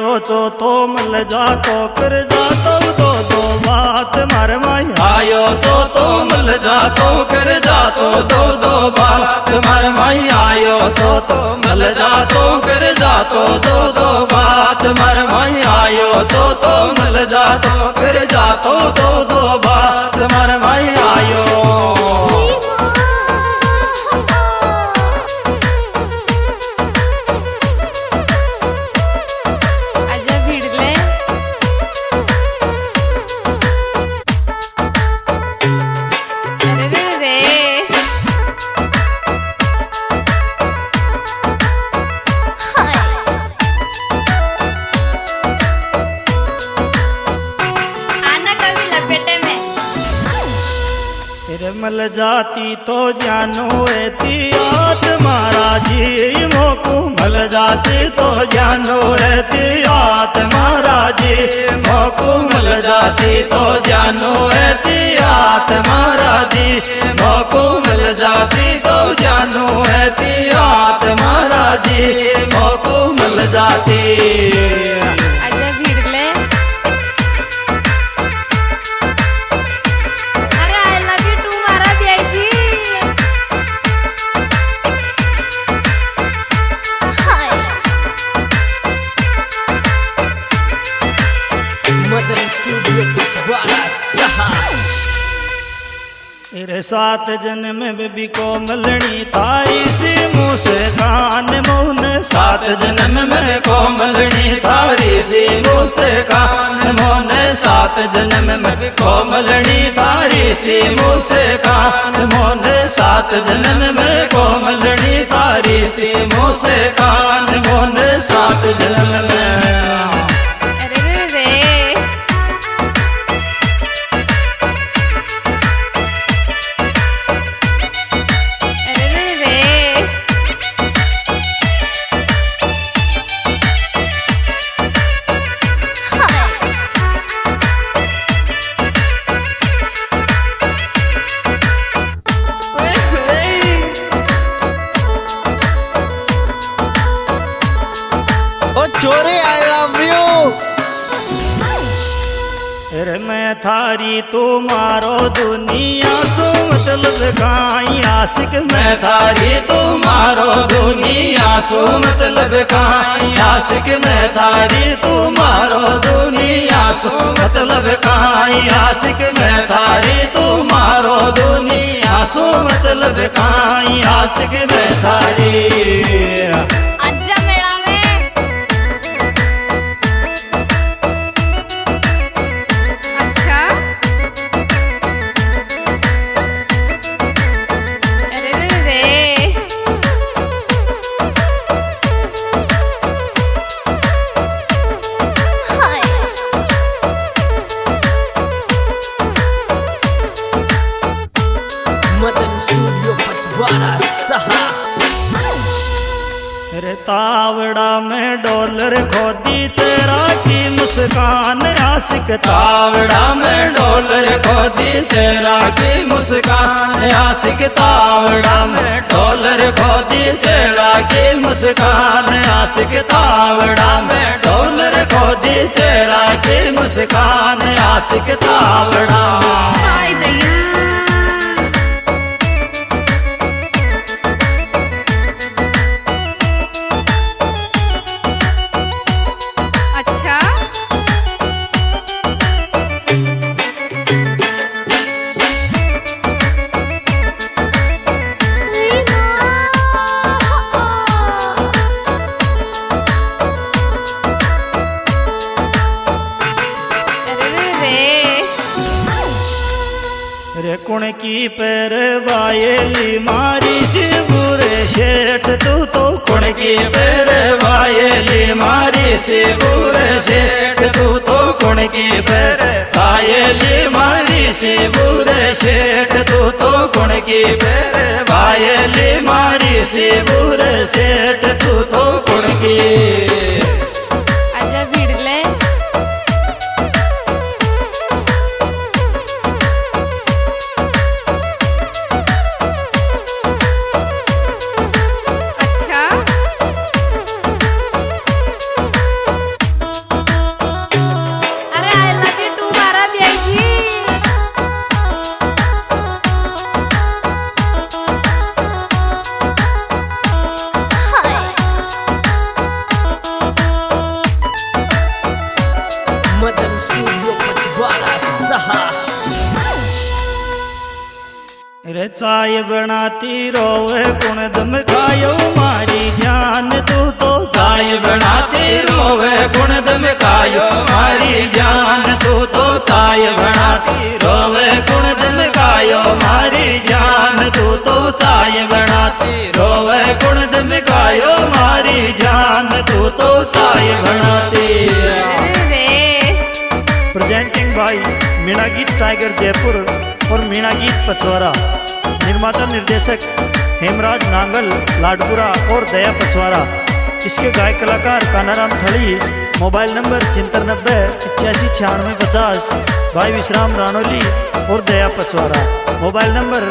आयो चो तो मल जा तो कर जा तो दो बात मार माई आयो चो तो मल जा तो कर जा तो दो बात मार माई आयो चो तो मल जा तो कर जा तो दो बात मार माई आयो चो तो मल जा तो कर जा तो दो बात मार माई आयो। मल जाती तो जानो एती आत्मारा जी मोको मल जाती तो जानो एती आत्मारा जी मोको मल जाती तो जानो एती आत्मारा जी मोको मल जाती तो जानो एती आत्मारा जी मोको मल जाती। तेरे सात जन्म में भी को मलनी तारी सी मुँह से कान मोहन सात जन्म में को मलनी तारी सी मुँह से कान मोहन सात जन्म में भी को मलनी तारी सी मुँह से कान मोहन सात जन्म में को मलनी तारी सी मुँह से कान मोहन सात जन्म में। चोरे आई लव यू। अरे मैं थारी तू मारो दुनिया सो मतलब काई आशिक मैं थारी तू मारो दुनिया सो मतलब काई आशिक मैं थारी तू मारो दुनिया सो मतलब काई आशिक मैं थारी तू मारो दुनिया सो मतलब काई आशिक मैं थारी। रे तावड़ा में डॉलर खोदी चेहरा की मुस्कान आशिक तावड़ा में डॉलर खोदी चेहरा की मुस्कान आशिक तावड़ा में डॉलर खोदी चेहरा की मुस्कान आशिक तावड़ा में डॉलर खोदी चेहरा की मुस्कान आशिक तावड़ा। रे कुण की पैर वायली मारी सी बुरे शेठ तू तो कुण की पैर वायली मारी सी बुरे शेठ तू तो कुण की पैर वायली मारी सी बुरे शेठ तू तो कुण की पैर वायली मारी सी बुरे शेठ तू तो कुण की। रे चाय बनाती रोवे कुण धमकायो मारी जान तू तो चाय बनाती रोवे कुण धमकायो मारी जान तू तो चाय बनाती रोवे कुण धमकायो मारी जान तू तो चाय बनाती रोवे कुण धमकायो मारी जान तू तो चाय बनाती। प्रेजेंटिंग बाय मीणा गीत टाइगर जयपुर और मीणा गीत पचवारा। निर्माता निर्देशक हेमराज नांगल लाडपुरा और दया पचवारा। इसके गायक कलाकार कानाराम थड़ी। मोबाइल नंबर 7590859650 भाई विश्राम रानोली और दया पचवारा। Mobile number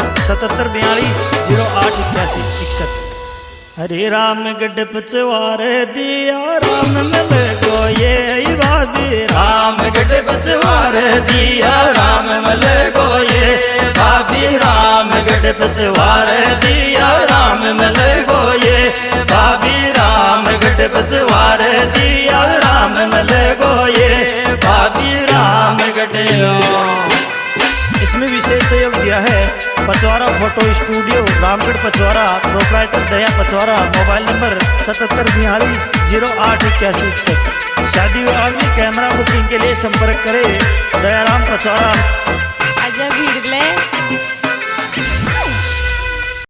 7742088161। हरे राम गढ़ पचवारे दिया राम मिल गोये भाभी राम गढ़ पचवारे दिया राम मिल गोये भाभी राम गढ़ पचवारे दिया राम मिल गोये भाभी राम गढ़ पचवारे दिया राम मिल गोये भाभी राम गढ़। इसमें विशेष सहयोग दिया है Pachwara photo studio Ramgarh Pachwara. Proprietor Daya Pachwara. Mobile number 7742088161। शादी विवाह में कैमरा बुकिंग के लिए संपर्क करें दयाराम पचवारा। आजा भीड़ ले।